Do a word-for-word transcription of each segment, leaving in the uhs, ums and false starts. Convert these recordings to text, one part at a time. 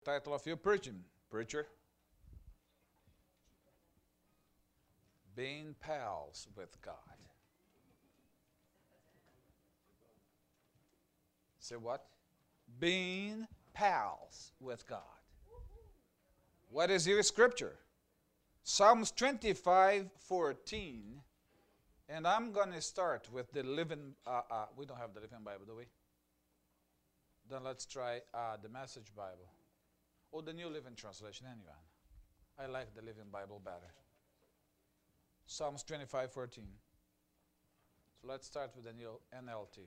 title of your preaching, preacher? Being pals with God. Say what? Being pals with God. What is your scripture? Psalms twenty-five fourteen. And I'm going to start with the Living, uh, uh, we don't have the Living Bible, do we? Then let's try uh, the Message Bible. Or the New Living Translation, anyone. I like the Living Bible better. Psalms twenty-five fourteen. So let's start with the new N L T.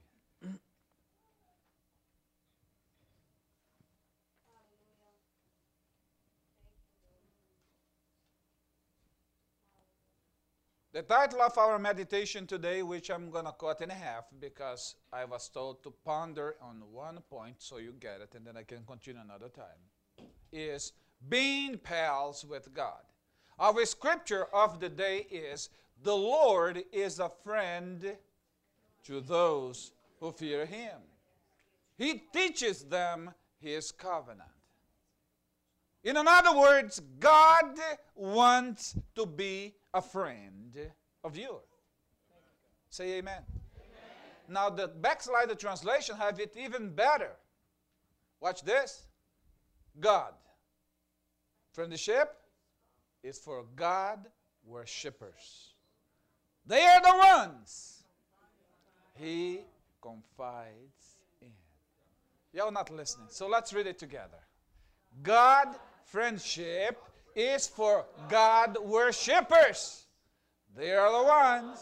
The title of our meditation today, which I'm going to cut in half because I was told to ponder on one point so you get it and then I can continue another time, is Being Pals with God. Our scripture of the day is, the Lord is a friend to those who fear Him. He teaches them His covenant. In other words, God wants to be a friend of you. Say amen. Amen. Now the backslider translation have it even better. Watch this. God. Friendship is for God worshippers. They are the ones He confides in. Y'all not listening. So let's read it together. God friendship is for God worshippers. They are the ones.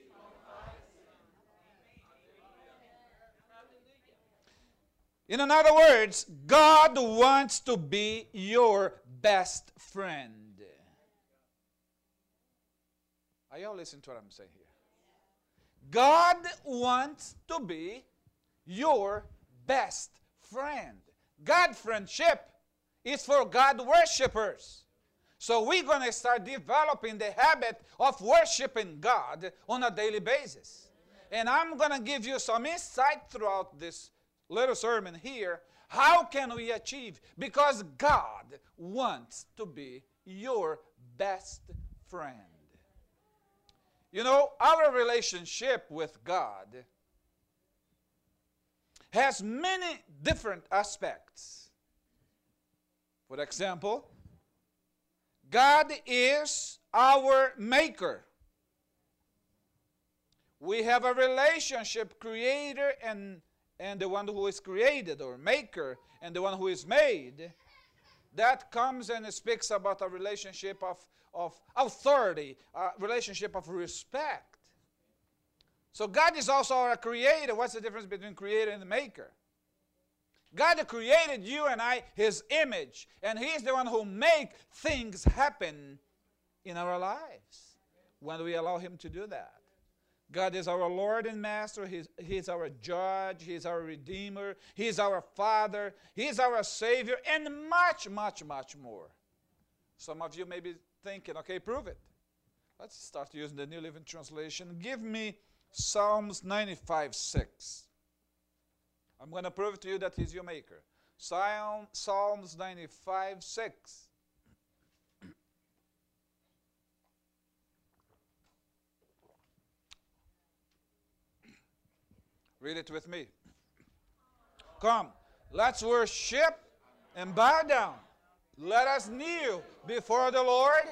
In other words, God wants to be your best friend. Are y'all listening to what I'm saying here? God wants to be your best friend. God friendship is for God worshippers. So we're going to start developing the habit of worshiping God on a daily basis. And I'm going to give you some insight throughout this little sermon here. How can we achieve? Because God wants to be your best friend. You know, our relationship with God has many different aspects. For example, God is our maker. We have a relationship, creator and, and the one who is created, or maker, and the one who is made. That comes and speaks about a relationship of, of authority, a relationship of respect. So God is also our creator. What's the difference between creator and maker? God created you and I, His image, and He's the one who makes things happen in our lives when we allow Him to do that. God is our Lord and Master. He's, he's our Judge. He's our Redeemer. He's our Father. He's our Savior, and much, much, much more. Some of you may be thinking, okay, prove it. Let's start using the New Living Translation. Give me Psalms ninety-five six. I'm going to prove to you that He's your maker. Psalm, Psalms ninety-five six. Read it with me. Come, let's worship and bow down. Let us kneel before the Lord.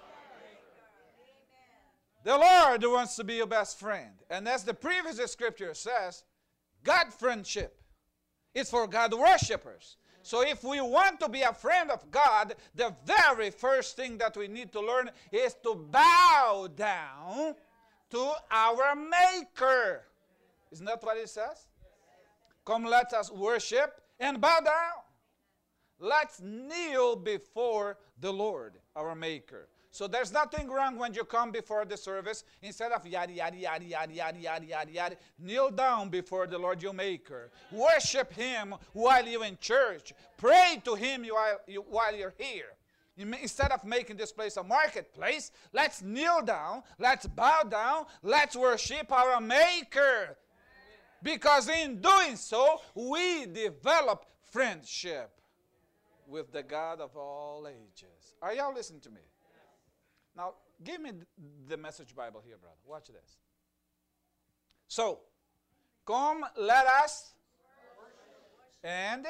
The Lord wants to be your best friend. And as the previous scripture says, God friendship. It's for God worshippers. So if we want to be a friend of God, the very first thing that we need to learn is to bow down to our Maker. Isn't that what it says? Come, let us worship and bow down. Let's kneel before the Lord, our Maker. So there's nothing wrong when you come before the service. Instead of yada, yada, yada, yada, yada, yada, yada, yada, kneel down before the Lord your Maker. Worship Him while you're in church. Pray to Him while, you, while you're here. Instead of making this place a marketplace, let's kneel down, let's bow down, let's worship our Maker. Because in doing so, we develop friendship. with the God of all ages. Are y'all listening to me? Now, give me the Message Bible here, brother. Watch this. So, come, let us, and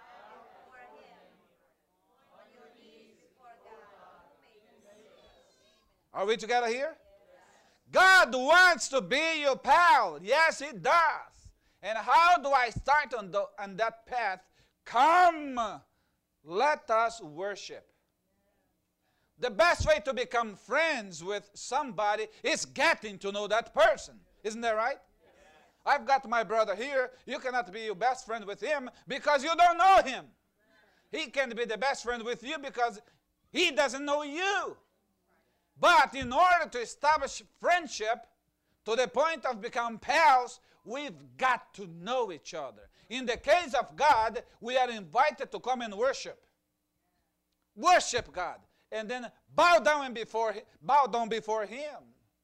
are we together here? God wants to be your pal. Yes, He does. And how do I start on, the, on that path? Come, let us worship. The best way to become friends with somebody is getting to know that person. Isn't that right? I've got my brother here. You cannot be your best friend with him because you don't know him. He can be the best friend with you because he doesn't know you. But in order to establish friendship to the point of becoming pals, we've got to know each other. In the case of God, we are invited to come and worship. Worship God. And then bow down before, bow down before Him.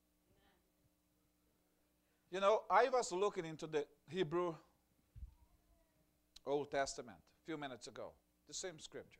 You know, I was looking into the Hebrew Old Testament a few minutes ago. The same scripture.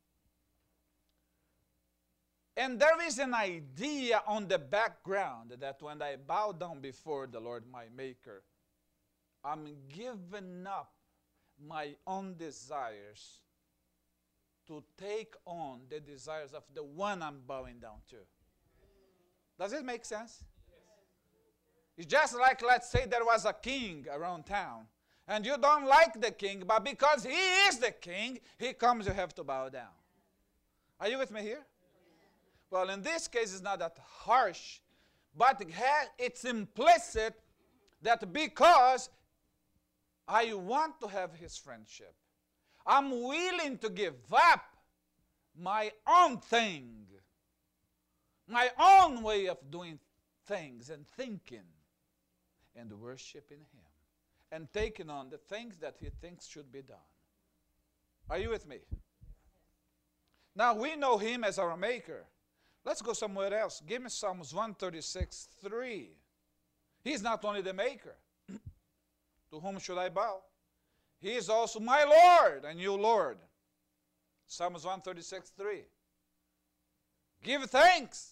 And there is an idea on the background that when I bow down before the Lord my Maker, I'm giving up my own desires to take on the desires of the one I'm bowing down to. Does it make sense? Yes. It's just like, let's say there was a king around town, and you don't like the king, but because he is the king, he comes, you have to bow down. Are you with me here? Well, in this case, it's not that harsh, but it's implicit that because I want to have his friendship, I'm willing to give up my own thing, my own way of doing things and thinking, and worshiping him, and taking on the things that he thinks should be done. Are you with me? Now, we know him as our maker. Let's go somewhere else. Give me Psalms one thirty-six, three. He's not only the maker. To whom should I bow? He is also my Lord and you Lord. Psalms one thirty-six, three. Give thanks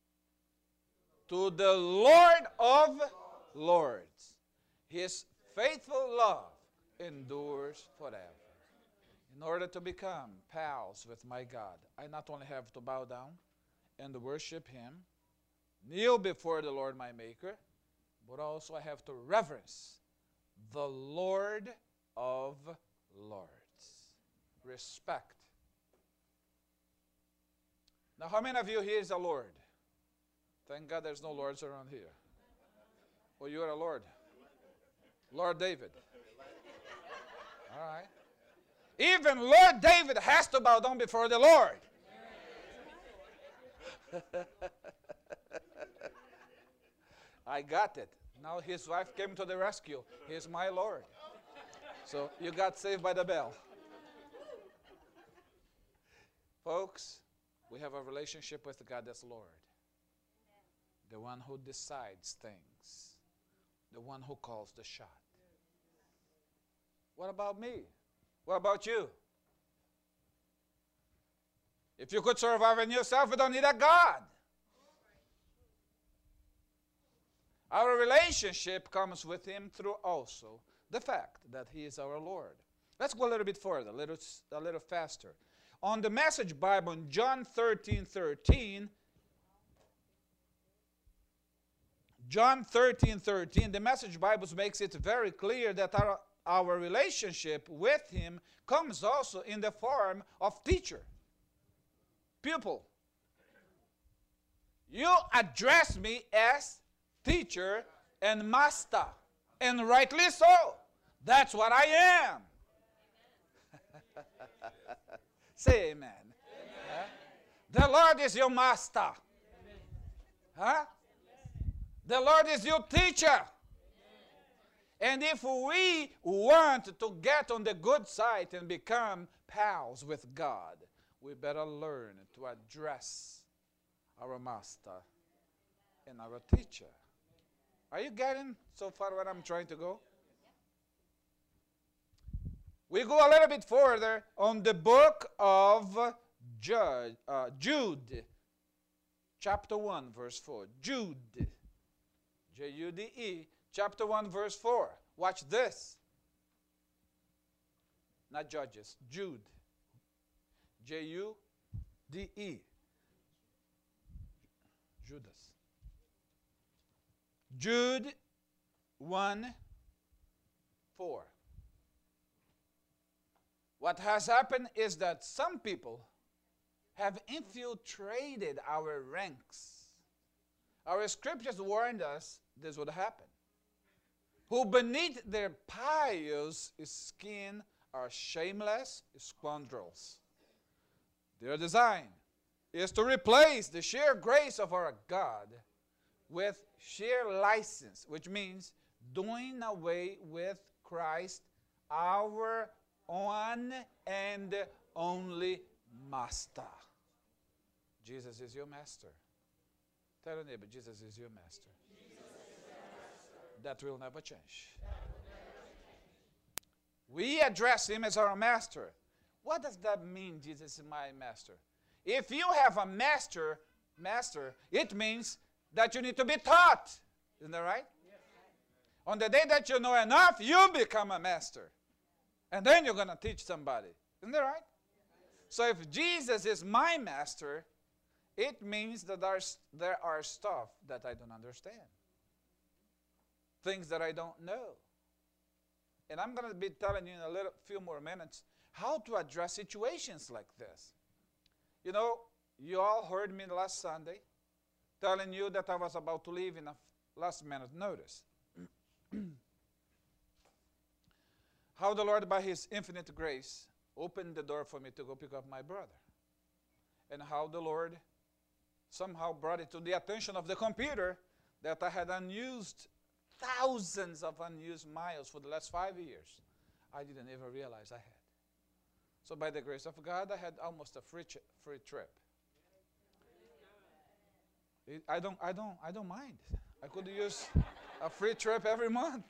to the Lord of lords. His faithful love endures forever. In order to become pals with my God, I not only have to bow down and worship him, kneel before the Lord my Maker, but also I have to reverence the Lord of lords. Respect. Now, how many of you here is a Lord? Thank God there's no lords around here. Well, you're a Lord. Lord David. All right. Even Lord David has to bow down before the Lord. I got it. Now his wife came to the rescue. He's my Lord. So you got saved by the bell. Folks, we have a relationship with God as Lord. The one who decides things. The one who calls the shot. What about me? What about you? If you could survive in yourself, you don't need a God. Our relationship comes with him through also the fact that he is our Lord. Let's go a little bit further, a little, a little faster. On the Message Bible, in John thirteen thirteen, John thirteen thirteen, the Message Bible makes it very clear that our, our relationship with him comes also in the form of teacher, pupil. You address me as teacher and master, and rightly so. That's what I am. Say amen. Amen. Huh? The Lord is your master. Huh? The Lord is your teacher. And if we want to get on the good side and become pals with God, we better learn to address our master and our teacher. Are you getting so far where I'm trying to go? We go a little bit further on the book of Jude, uh, Jude, chapter one, verse four. Jude, J U D E, chapter one, verse four. Watch this. Not Judges, Jude. J U D E. Judas. Jude one, four. What has happened is that some people have infiltrated our ranks. Our scriptures warned us this would happen. Who beneath their pious skin are shameless scoundrels. Their design is to replace the sheer grace of our God with sheer license, which means doing away with Christ, our one and only master. Jesus is your master. Tell your neighbor, Jesus is your master. Jesus is your master. That will never change. That will never change. We address him as our master. What does that mean, Jesus is my master? If you have a master, master, it means that you need to be taught. Isn't that right? Yes. On the day that you know enough, you become a master. And then you're going to teach somebody. Isn't that right? So if Jesus is my master, it means that there's, there are stuff that I don't understand. Things that I don't know. And I'm going to be telling you in a little few more minutes how to address situations like this. You know, you all heard me last Sunday telling you that I was about to leave in a last minute notice. How the Lord, by his infinite grace, opened the door for me to go pick up my brother. And how the Lord somehow brought it to the attention of the computer that I had unused, thousands of unused miles for the last five years. I didn't even realize I had. So by the grace of God, I had almost a free, free trip. It, I, don't, I, don't, I don't mind. I could use a free trip every month.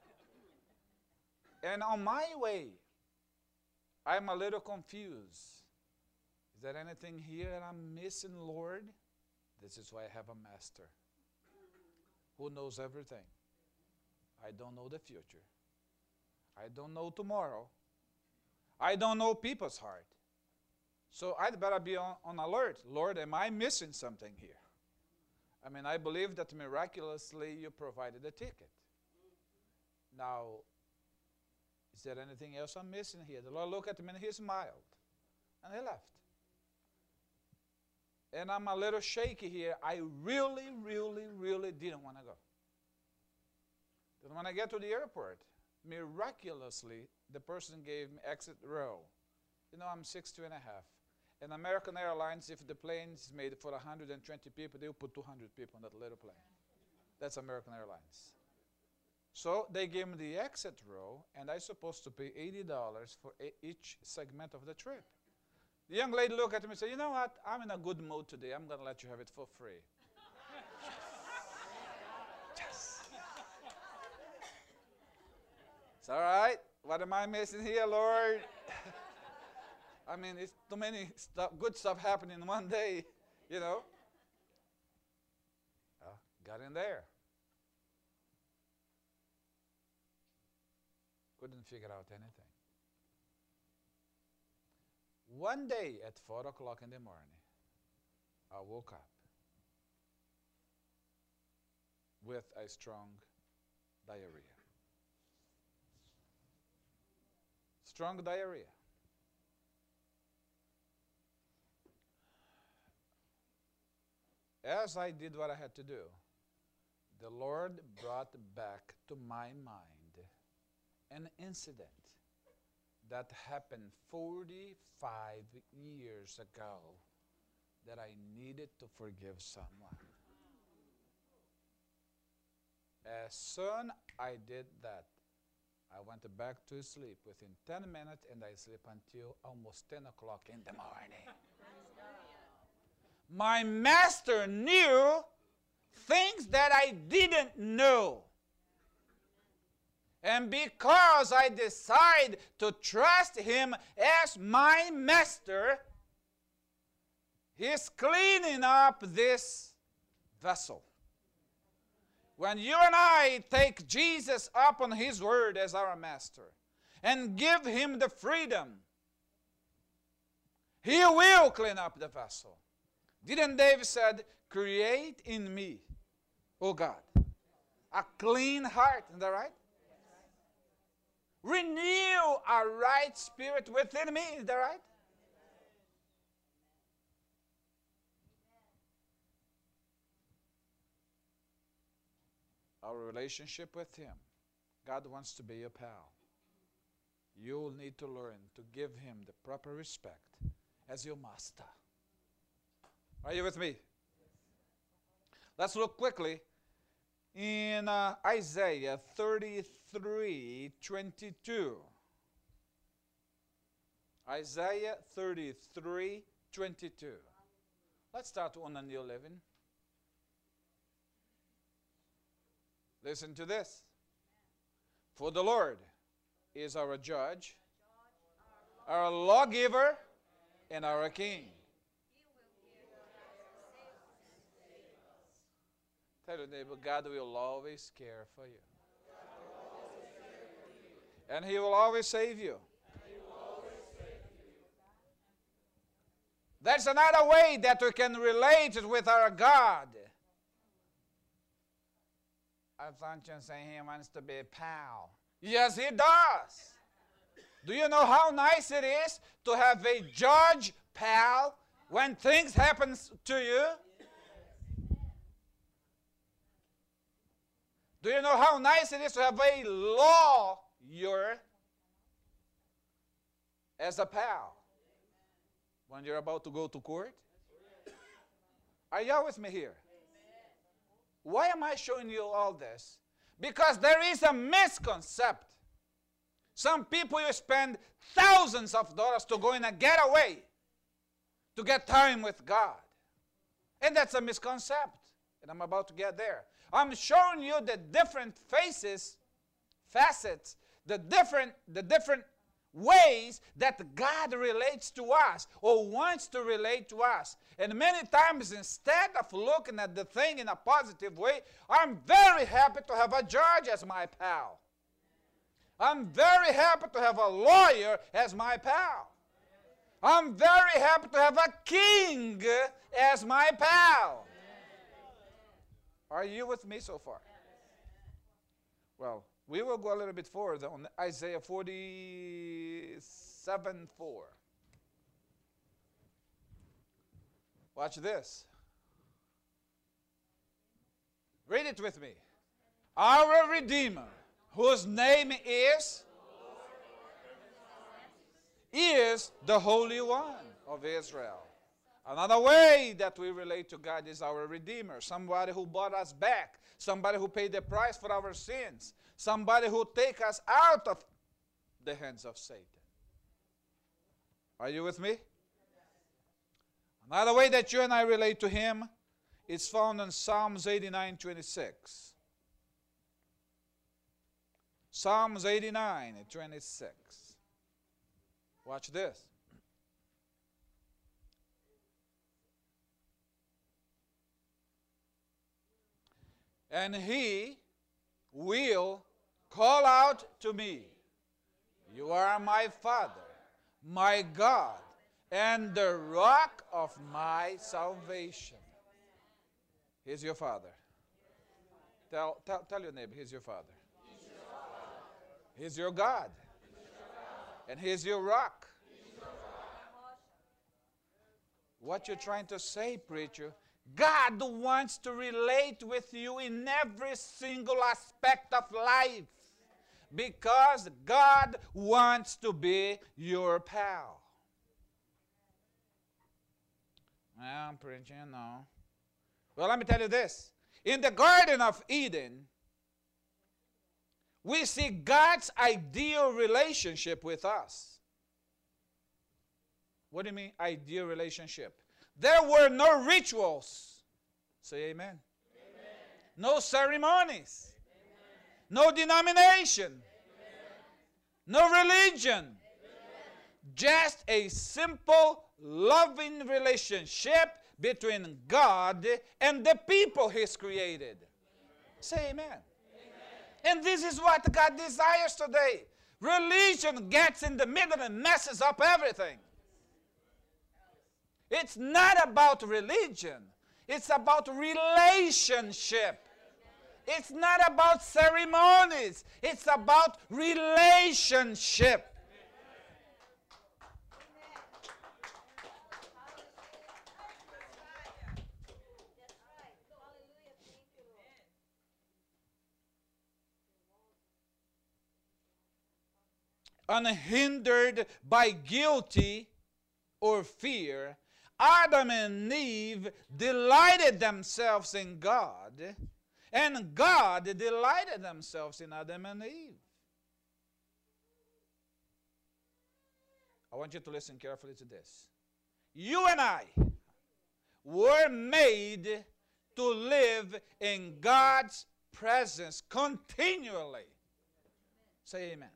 And on my way, I'm a little confused. Is there anything here that I'm missing, Lord? This is why I have a master who knows everything. I don't know the future. I don't know tomorrow. I don't know people's heart. So I'd better be on, on alert. Lord, am I missing something here? I mean, I believe that miraculously you provided a ticket. Now, is there anything else I'm missing here? The Lord looked at me and he smiled. And he left. And I'm a little shaky here. I really, really, really didn't want to go. Then when I get to the airport, miraculously, the person gave me exit row. You know, I'm six two and a half. And American Airlines, if the plane is made for one hundred twenty people, they'll put two hundred people on that little plane. That's American Airlines. So they gave me the exit row, and I'm supposed to pay eighty dollars for each segment of the trip. The young lady looked at me and said, you know what, I'm in a good mood today. I'm going to let you have it for free. Yes. It's all right. What am I missing here, Lord? I mean, it's too many stuff, good stuff happening in one day, you know. Uh, got in there. Couldn't figure out anything. One day at four o'clock in the morning, I woke up with a strong diarrhea. Strong diarrhea. As I did what I had to do, the Lord brought back to my mind an incident that happened forty-five years ago that I needed to forgive someone. As soon I did that, I went back to sleep within ten minutes, and I slept until almost ten o'clock in the morning. My master knew things that I didn't know. And because I decide to trust him as my master, he's cleaning up this vessel. When you and I take Jesus up on his word as our master and give him the freedom, he will clean up the vessel. Didn't David said, create in me, O God, a clean heart. Isn't that right? Renew a right spirit within me. Is that right? Our relationship with him. God wants to be your pal. You'll need to learn to give him the proper respect as your master. Are you with me? Let's look quickly in uh, Isaiah thirty-three twenty-two. Isaiah thirty-three twenty-two. Let's start on the New Living. Listen to this. For the Lord is our judge, our lawgiver, and our king. Tell your neighbor, God will always care for you. And he will always save you. That's another way that we can relate with our God. I thought you were saying he wants to be a pal. Yes, he does. Do you know how nice it is to have a judge pal when things happen to you? Do you know how nice it is to have a lawyer as a pal when you're about to go to court? Are y'all with me here? Why am I showing you all this? Because there is a misconception. Some people, you spend thousands of dollars to go in a getaway to get time with God. And that's a misconception. And I'm about to get there. I'm showing you the different faces, facets, the different, the different ways that God relates to us or wants to relate to us. And many times, instead of looking at the thing in a positive way, I'm very happy to have a judge as my pal. I'm very happy to have a lawyer as my pal. I'm very happy to have a king as my pal. Are you with me so far? Well, we will go a little bit forward on Isaiah forty-seven four. Watch this. Read it with me. Our Redeemer, whose name is, is the Holy One of Israel. Another way that we relate to God is our Redeemer, somebody who bought us back, somebody who paid the price for our sins, somebody who take us out of the hands of Satan. Are you with me? Another way that you and I relate to him is found in Psalms eighty-nine twenty-six. Psalms eighty-nine twenty-six. Watch this. And he will call out to me, you are my Father, my God, and the rock of my salvation. He's your Father. Tell, tell, tell your neighbor, he's your Father. He's your, father. He's your God. He's your God. And he's your rock. He's your rock. What you're trying to say, preacher? God wants to relate with you in every single aspect of life because God wants to be your pal. Well, I'm preaching, no. Well, let me tell you this. In the Garden of Eden, we see God's ideal relationship with us. What do you mean, ideal relationship? There were no rituals. Say amen. Amen. No ceremonies. Amen. No denomination. Amen. No religion. Just a simple, loving relationship between God and the people He's created. Say amen. Amen. And this is what God desires today. Religion gets in the middle and messes up everything. It's not about religion. It's about relationship. It's not about ceremonies. It's about relationship. Unhindered by guilty or fear, Adam and Eve delighted themselves in God, and God delighted themselves in Adam and Eve. I want you to listen carefully to this. You and I were made to live in God's presence continually. Say amen.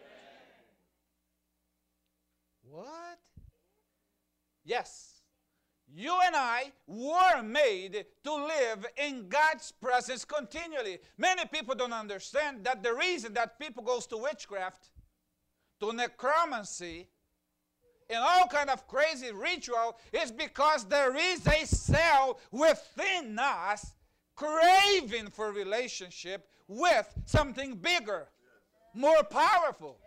What? Yes. You and I were made to live in God's presence continually. Many people don't understand that the reason that people goes to witchcraft, to necromancy, and all kind of crazy ritual is because there is a cell within us craving for relationship with something bigger, more powerful.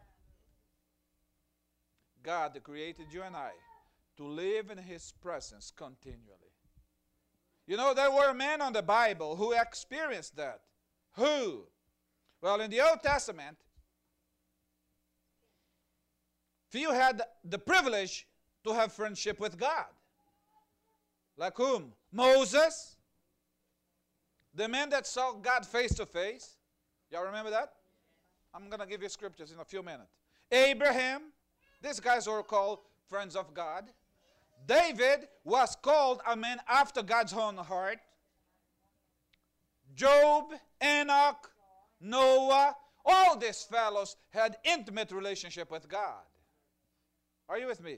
God created you and I to live in His presence continually. You know, there were men on the Bible who experienced that. Who? Well, in the Old Testament, few had the privilege to have friendship with God. Like whom? Moses, the man that saw God face to face. Y'all remember that? I'm going to give you scriptures in a few minutes. Abraham. These guys were called friends of God. David was called a man after God's own heart. Job, Enoch, Noah, all these fellows had intimate relationship with God. Are you with me?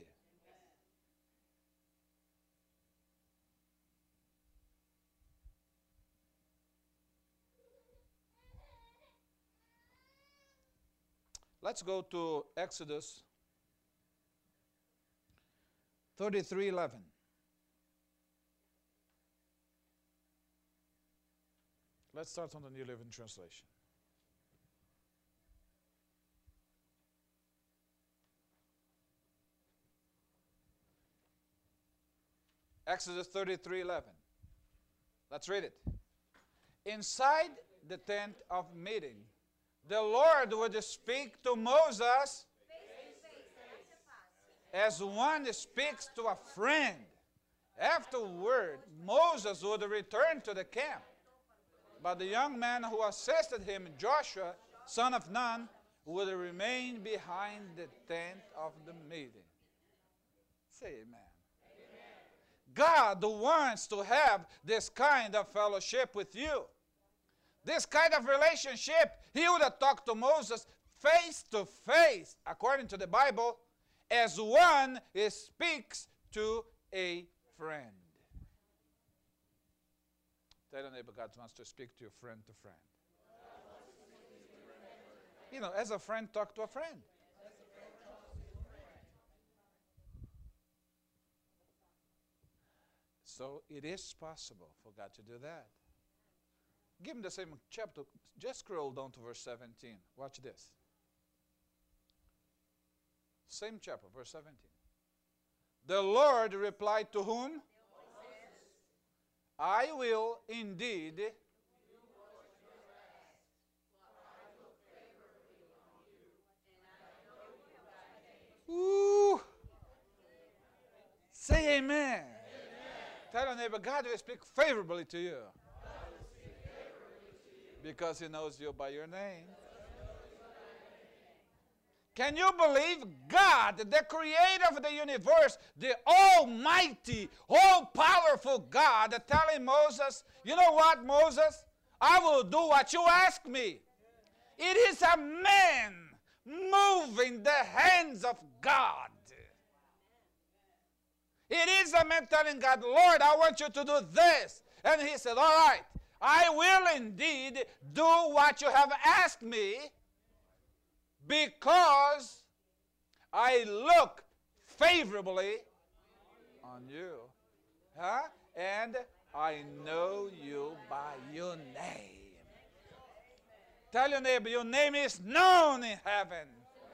Let's go to Exodus thirty-three eleven. Let's start on the New Living Translation. Exodus thirty-three eleven. Let's read it. Inside the tent of meeting, the Lord would speak to Moses as one speaks to a friend. Afterward, Moses would return to the camp. But the young man who assisted him, Joshua, son of Nun, would remain behind the tent of the meeting. Say amen. God wants to have this kind of fellowship with you. This kind of relationship. He would have talked to Moses face to face, according to the Bible, as one speaks to a friend. Tell your neighbor, God wants to speak to you friend to friend. You know, as a friend, talk to a friend. So it is possible for God to do that. Give him the same chapter. Just scroll down to verse seventeen. Watch this. Same chapter, verse seventeen. The Lord replied to whom? I will indeed Ooh. Say amen. Amen. Tell your neighbor, God will speak favorably to you. Because He knows you by your name. Can you believe God, the creator of the universe, the almighty, all-powerful God, telling Moses, you know what, Moses? I will do what you ask me. It is a man moving the hands of God. It is a man telling God, Lord, I want you to do this. And he said, all right, I will indeed do what you have asked me, because I look favorably on you. Huh? And I know you by your name. Tell your neighbor, your name is known in heaven.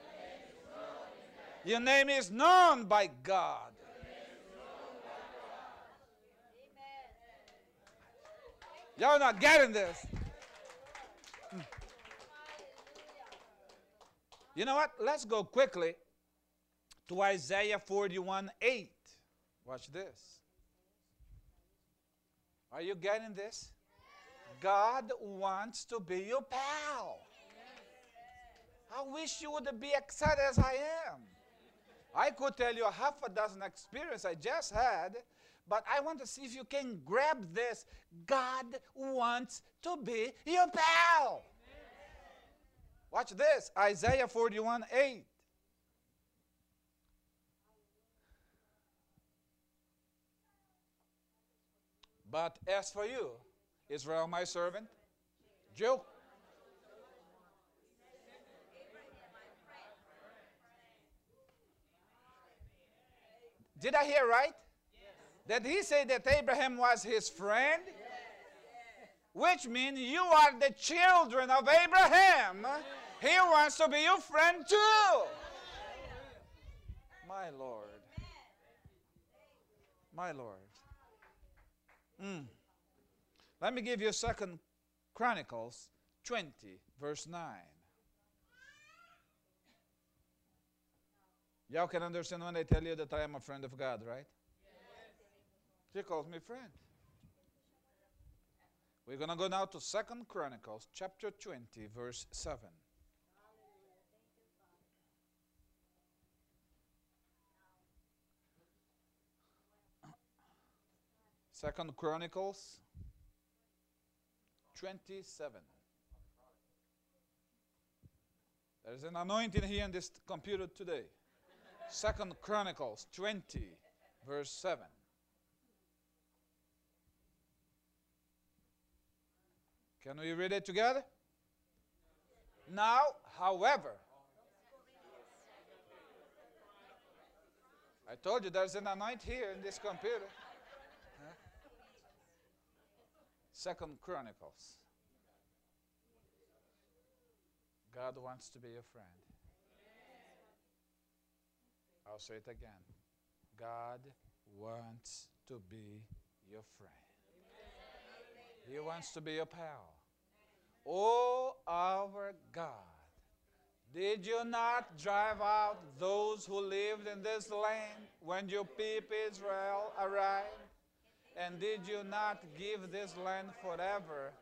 Your name is known by God. Y'all not getting this. You know what? Let's go quickly to Isaiah forty-one eight. Watch this. Are you getting this? God wants to be your pal. I wish you would be excited as I am. I could tell you a half a dozen experiences I just had, but I want to see if you can grab this. God wants to be your pal. Watch this, Isaiah forty-one eight. But as for you, Israel, my servant, Joe. Did I hear right? Yes. Did he say that Abraham was his friend? Yes. Which means you are the children of Abraham. Yes. He wants to be your friend too. Yes. My Lord. My Lord. Mm. Let me give you Second Chronicles twenty, verse nine. Y'all can understand when I tell you that I am a friend of God, right? Yes. He calls me friend. We're going to go now to Second Chronicles chapter twenty, verse seven. Second Chronicles twenty-seven. There's an anointing here in this computer today. Second Chronicles twenty, verse seven. Can we read it together? Now, however, I told you there's an anointing here in this computer. Huh? Second Chronicles. God wants to be your friend. I'll say it again. God wants to be your friend. He wants to be your pal. Oh, our God, did you not drive out those who lived in this land when your people Israel arrived? And did you not give this land forever?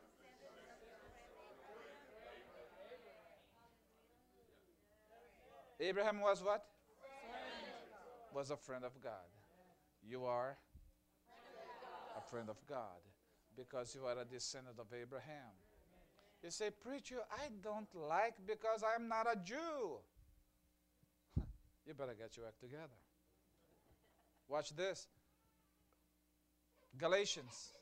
Abraham was what? Was a friend of God. You are a friend of God because you are a descendant of Abraham. You say, preacher, I don't like because I'm not a Jew. You better get your act together. Watch this. Galatians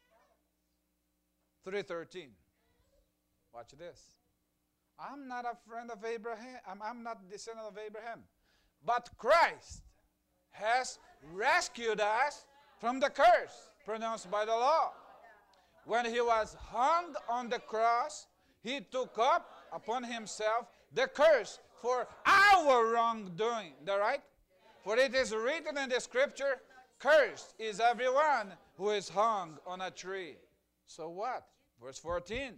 three thirteen. Watch this. I'm not a friend of Abraham. I'm, I'm not a descendant of Abraham. But Christ has rescued us from the curse pronounced by the law. When he was hung on the cross, he took up upon himself the curse for our wrongdoing. Is that right? For it is written in the scripture, cursed is everyone who is hung on a tree. So what? Verse fourteen.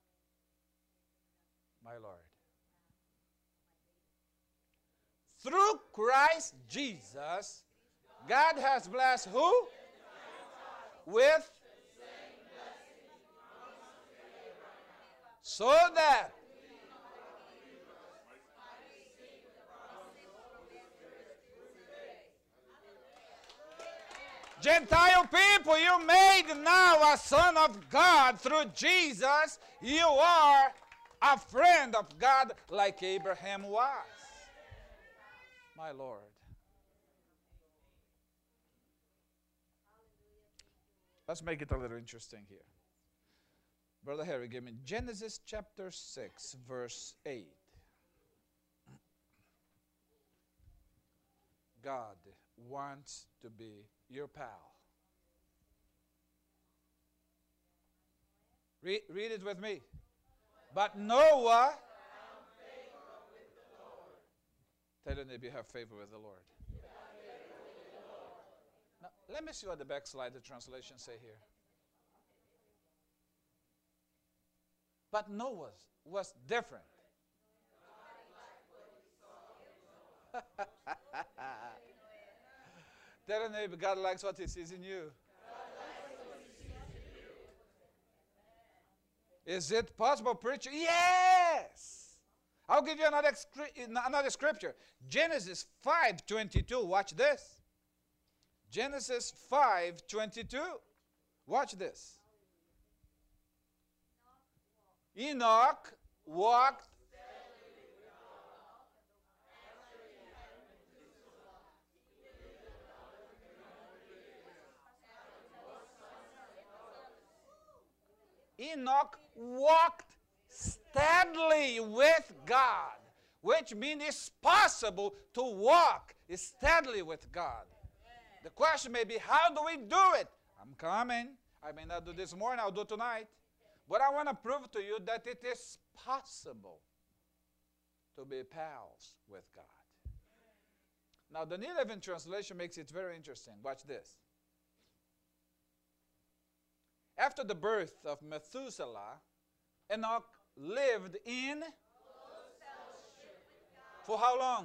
My Lord. Through Christ Jesus, God has blessed who? With so that Gentile people, you made now a son of God through Jesus. You are a friend of God like Abraham was. My Lord. Let's make it a little interesting here. Brother Harry, give me Genesis chapter six, verse eight. God wants to be your pal. Read, read it with me. But Noah, tell your neighbor you have favor with the Lord. Now, let me see what the backslide the translation say here. But Noah was different. Tell your neighbor, God likes what he sees in you. Is it possible, preacher? Yes. I'll give you another, another scripture. Genesis five twenty-two. Watch this. Genesis five twenty-two. Watch this. Enoch walked. Enoch walked steadily with God, which means it's possible to walk steadily with God. The question may be, how do we do it? I'm coming. I may not do this morning, I'll do tonight. But I want to prove to you that it is possible to be pals with God. Now, the New Living Translation makes it very interesting. Watch this. After the birth of Methuselah, Enoch lived in for how long?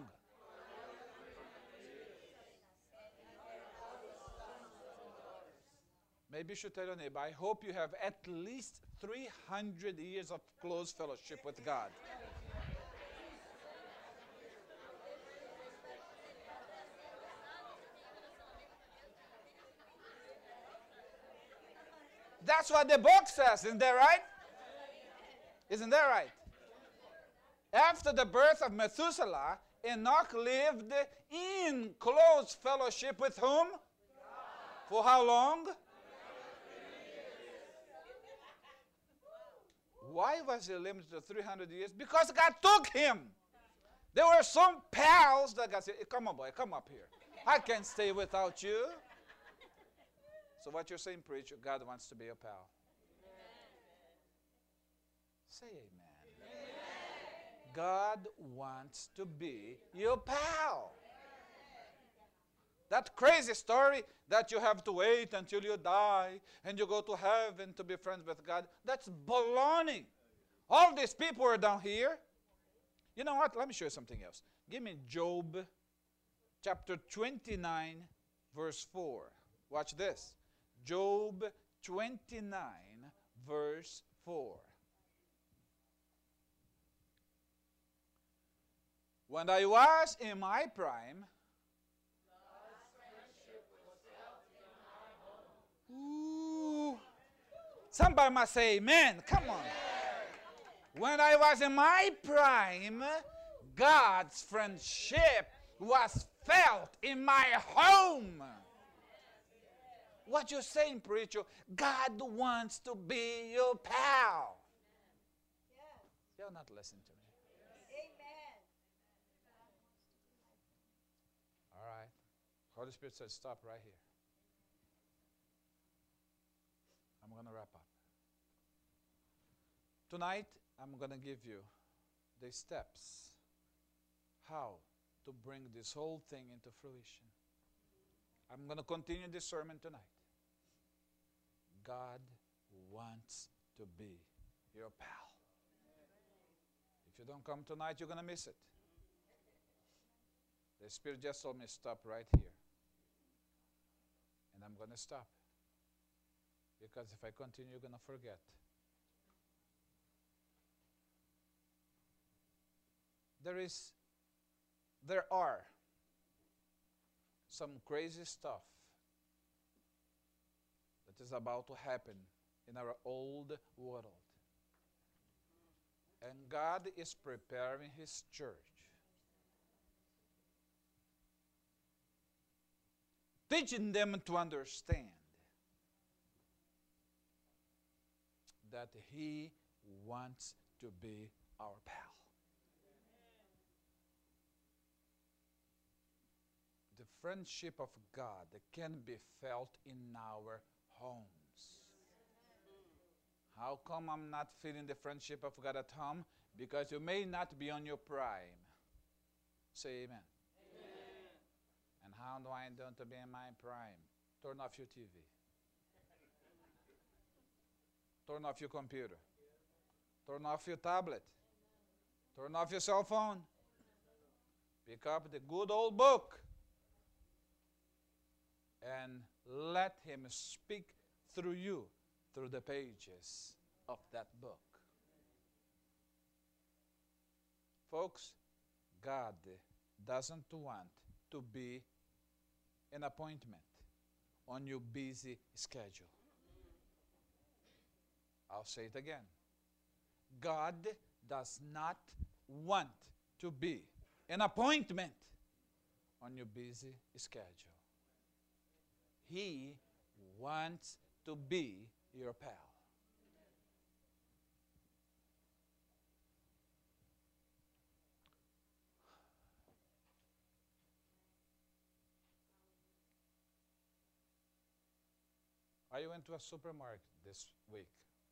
Maybe you should tell your neighbor, I hope you have at least three hundred years of close fellowship with God. That's what the book says, isn't that right? Isn't that right? After the birth of Methuselah, Enoch lived in close fellowship with whom? God. For how long? Why was he limited to three hundred years? Because God took him. There were some pals that God said, hey, come on, boy, come up here. I can't stay without you. So what you're saying, preacher, God wants to be a pal. Amen. Say amen. Amen. God wants to be your pal. That crazy story that you have to wait until you die and you go to heaven to be friends with God, that's baloney. All these people are down here. You know what? Let me show you something else. Give me Job chapter twenty-nine, verse four. Watch this. Job twenty-nine, verse four. When I was in my prime, ooh, somebody must say amen. Come on. When I was in my prime, God's friendship was felt in my home. What you're saying, preacher, God wants to be your pal. You're not listening to me. Amen. All right. Holy Spirit says stop right here. I'm going to wrap up. Tonight, I'm going to give you the steps how to bring this whole thing into fruition. I'm going to continue this sermon tonight. God wants to be your pal. If you don't come tonight, you're going to miss it. The Spirit just told me stop right here. And I'm going to stop. Because if I continue, you're going to forget. There is, there are some crazy stuff that is about to happen in our old world. And God is preparing his church. Teaching them to understand that he wants to be our pal. The friendship of God can be felt in our homes. How come I'm not feeling the friendship of God at home? Because you may not be on your prime. Say amen. Amen. And how do I know to be in my prime? Turn off your T V. Turn off your computer. Turn off your tablet. Turn off your cell phone. Pick up the good old book and let him speak through you, through the pages of that book. Folks, God doesn't want to be an appointment on your busy schedule. I'll say it again. God does not want to be an appointment on your busy schedule. He wants to be your pal. I went to a supermarket this week.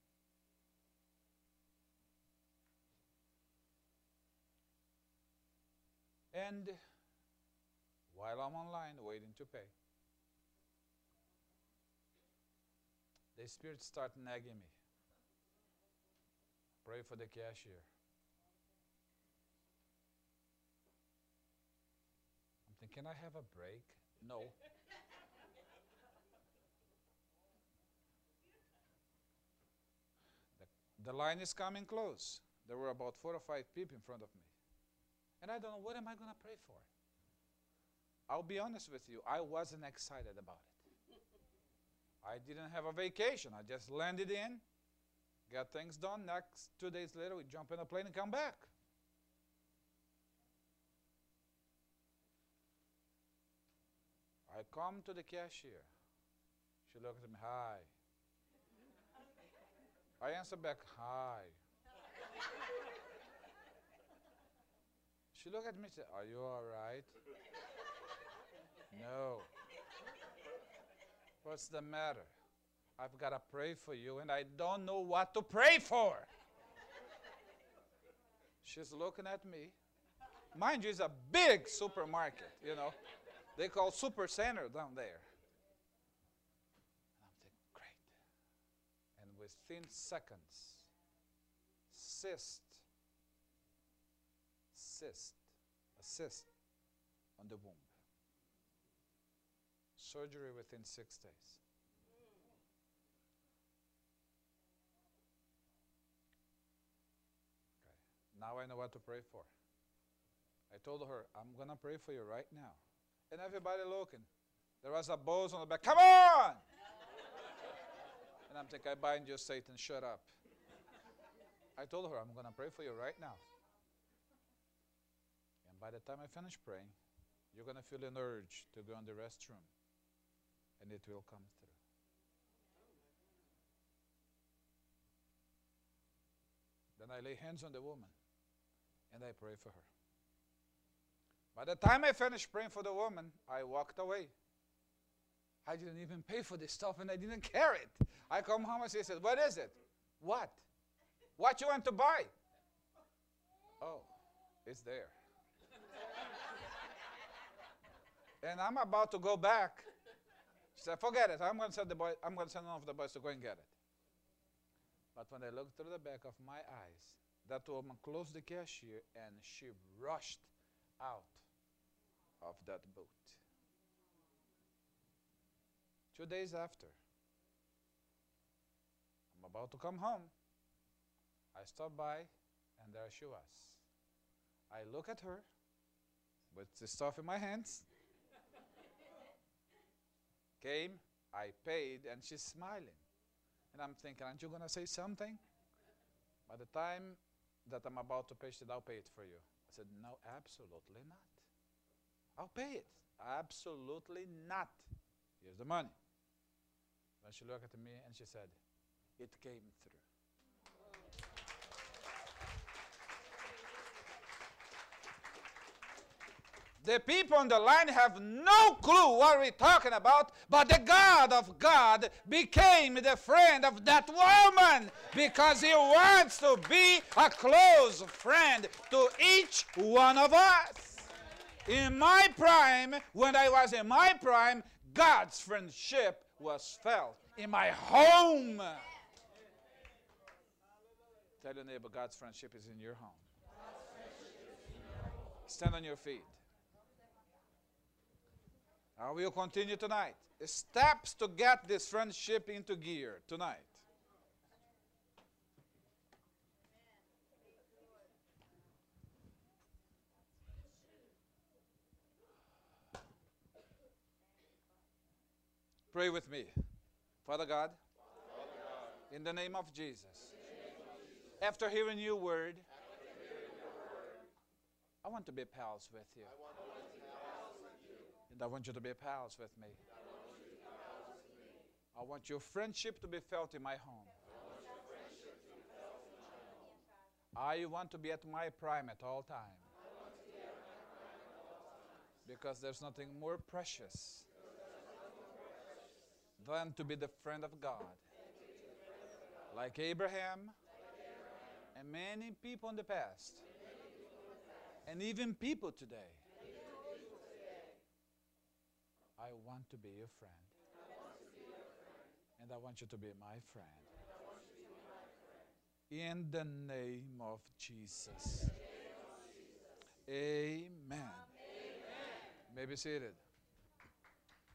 And while I'm online waiting to pay, the Spirit started nagging me. Pray for the cashier. I'm thinking, can I have a break? No. the, the line is coming close. There were about four or five people in front of me. And I don't know, what am I going to pray for? I'll be honest with you, I wasn't excited about it. I didn't have a vacation. I just landed in, got things done. Next, two days later, we jump in a plane and come back. I come to the cashier. She looked at me, hi. I answer back, hi. She looked at me and said, are you all right? No. What's the matter? I've got to pray for you, and I don't know what to pray for. She's looking at me. Mind you, it's a big supermarket, you know. They call Super Center down there. And I'm thinking, great. And within seconds, cyst, cyst, a cyst on the womb. Surgery within six days. Okay. Now I know what to pray for. I told her, I'm going to pray for you right now. And everybody looking. There was a buzz on the back. Come on! And I'm thinking, I bind you, Satan, shut up. I told her, I'm going to pray for you right now. And by the time I finish praying, you're going to feel an urge to go in the restroom. And it will come through. Then I lay hands on the woman, and I pray for her. By the time I finished praying for the woman, I walked away. I didn't even pay for this stuff, and I didn't carry it. I come home and she said, what is it? What? What you want to buy? Oh, it's there. And I'm about to go back. She said, forget it. I'm going to send the boy, I'm going to send one of the boys to go and get it. But when I looked through the back of my eyes, that woman closed the cashier and she rushed out of that boot. Two days after, I'm about to come home. I stopped by, and there she was. I look at her with the stuff in my hands. Came, I paid, and she's smiling. And I'm thinking, aren't you going to say something? By the time that I'm about to pay? She said, I'll pay it for you. I said, no, absolutely not. I'll pay it. Absolutely not. Here's the money. Then she looked at me and she said, it came through. The people on the line have no clue what we're talking about, but the God of God became the friend of that woman because he wants to be a close friend to each one of us. In my prime, when I was in my prime, God's friendship was felt in my home. Tell your neighbor, God's friendship is in your home. Stand on your feet. I will continue tonight. Steps to get this friendship into gear tonight. Pray with me. Father God, Father God, in the name of Jesus, name of Jesus after hearing your word, hearing your word I want to be pals with you. I want to be pals with you. And I want you to be pals with me. I want, you to be pals with me. I want your friendship to be felt in my home. I want your friendship to be felt in my home. I want to be at my prime at all times. I want to be at my prime at all times. Because there's nothing more precious than to be the friend of God. Like Abraham, and many people in the past, and even people today. I want to be your friend. And I want you to be my friend. In the name of Jesus. Amen. May be seated.